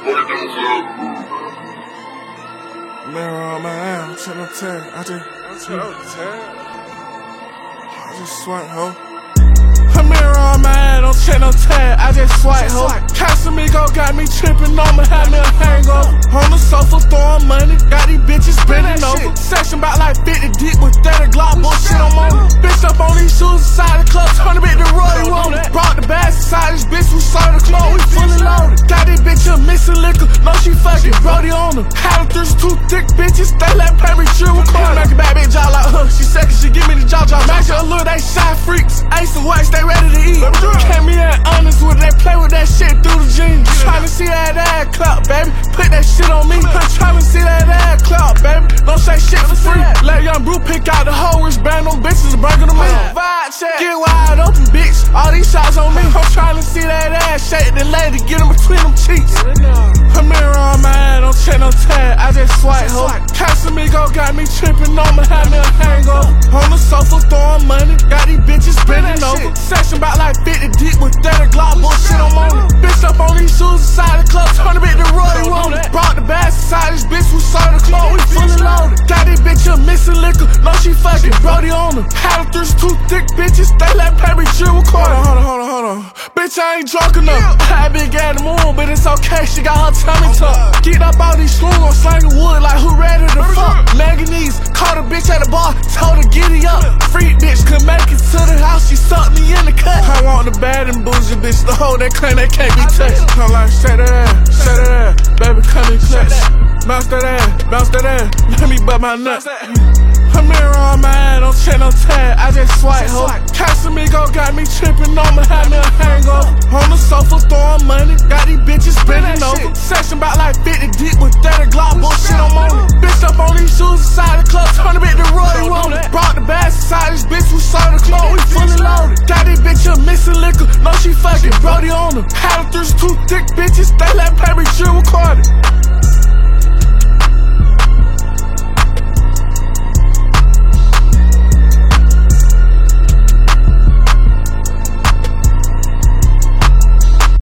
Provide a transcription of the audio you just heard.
Mirror on my ass, check no tag. I just swipe, ho. A mirror on my ass, don't check no tag. I just swipe, ho. Casamigo got me tripping on me, had me a hangover. On the sofa throwing money, got these bitches spinning over. Section about like 50 deep with 30 Glock bullshit on money. Bitch up on these shoes inside the club, 100 bit the Roy roll. Brought the bags inside this bitch, we saw the clothes, we fully loaded. Got this bitch up missing liquor, no she fucking Brody on her. Had them two thick bitches, they let premature record. Make a bad bitch jaw like, she said she give me the jaw. Match a little, they shy freaks. Ace and Wax, they ready to eat. Came in honest with it, they play with that shit through the jeans. Tryna see that ass clap, baby. Put that shit on me. I'm tryna see that ass clap, baby. Don't say shit for free. Let young Brew pick out the whole wristband, them bitches bringing them in. Vibe check, get wide open, bitch. All these shots on me. I'm tryna see that ass shake the lady, get them between them cheeks. A mirror on my ass, don't check no tag. I just swipe, ho. Casamigo got me tripping on me, had me a hangover. On the sofa throwing money, got these bitches spinning over. Section about like 50 deep with 30 Glock bullshit on money. Bitch up on these shoes inside the club, 100 bit the Roy roll. Brought the bags inside this bitch, we saw the clothes, we fully loaded. Got this bitch up missing liquor, no she fucking Brody on her. Had them two thick bitches, they let premature record. Hold on. Bitch, I ain't drunk enough. I been at the moon, but it's okay, she got her tummy tucked. Get up all these screws, I'm slanging wood like who ready to fuck. Manganese, caught a bitch at the bar, told her giddy up. Freak bitch, could make it to the house, she sucked me in the cut. I want the bad and bougie bitch, the hoe that claim they can't be touched. I'm like, shake that ass, baby, come and clutch. Bounce that ass, let me butt my nuts. A mirror on my ass, don't check no tag, I just swipe, ho. Casamigo got me tripping on me, had me a hangover. On the sofa throwing money, got these bitches spinning over. Section about like 50 deep with 30 Glock bullshit on money. Bitch up on these shoes inside the club, 100 bit the Roy roll. Brought the bags inside this bitch, we saw the clothes, we fully loaded. Got this bitch up missing liquor, no she fucking Brody on her. Had them two thick bitches, they let premature record it.